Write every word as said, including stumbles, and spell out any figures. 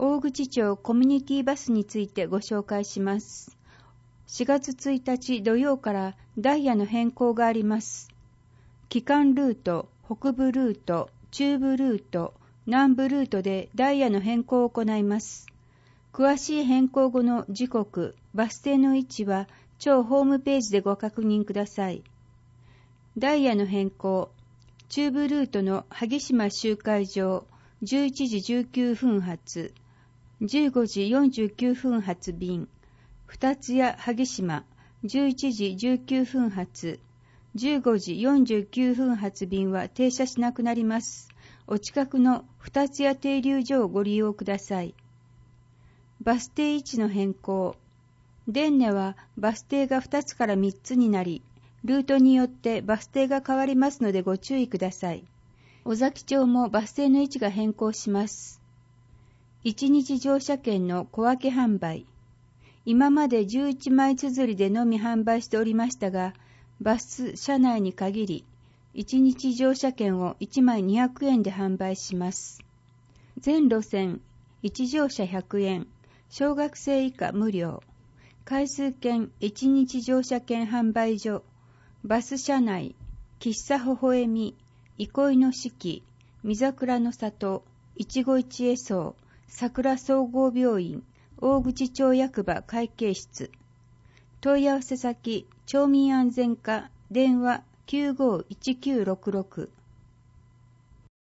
大口町コミュニティバスについてご紹介します。しがつついたち土曜からダイヤの変更があります。基幹ルート、北部ルート、中部ルート、南部ルートでダイヤの変更を行います。詳しい変更後の時刻、バス停の位置は町ホームページでご確認ください。ダイヤの変更、中部ルートの萩島集会場、じゅういちじじゅうきゅうふん発、じゅうごじよんじゅうきゅうふん発便、二ツ谷萩島、じゅういちじじゅうきゅうふん発、じゅうごじよんじゅうきゅうふん発便は停車しなくなります。お近くの二ツ谷停留所をご利用ください。バス停位置の変更。伝根はバス停がふたつからみっつになり、ルートによってバス停が変わりますのでご注意ください。尾崎町もバス停の位置が変更します。いちにち乗車券の小分け販売。今までじゅういちまい綴りでのみ販売しておりましたが、バス車内に限り、いちにち乗車券をいちまいにひゃくえんで販売します。全路線いち乗車ひゃくえん、小学生以下無料。回数券いちにち乗車券販売所、バス車内、喫茶ほほえみ、憩いの四季、見桜の里、いちご一会荘、桜総合病院、大口町役場会計室。問い合わせ先、町民安全課、電話きゅうごいちきゅうろくろく。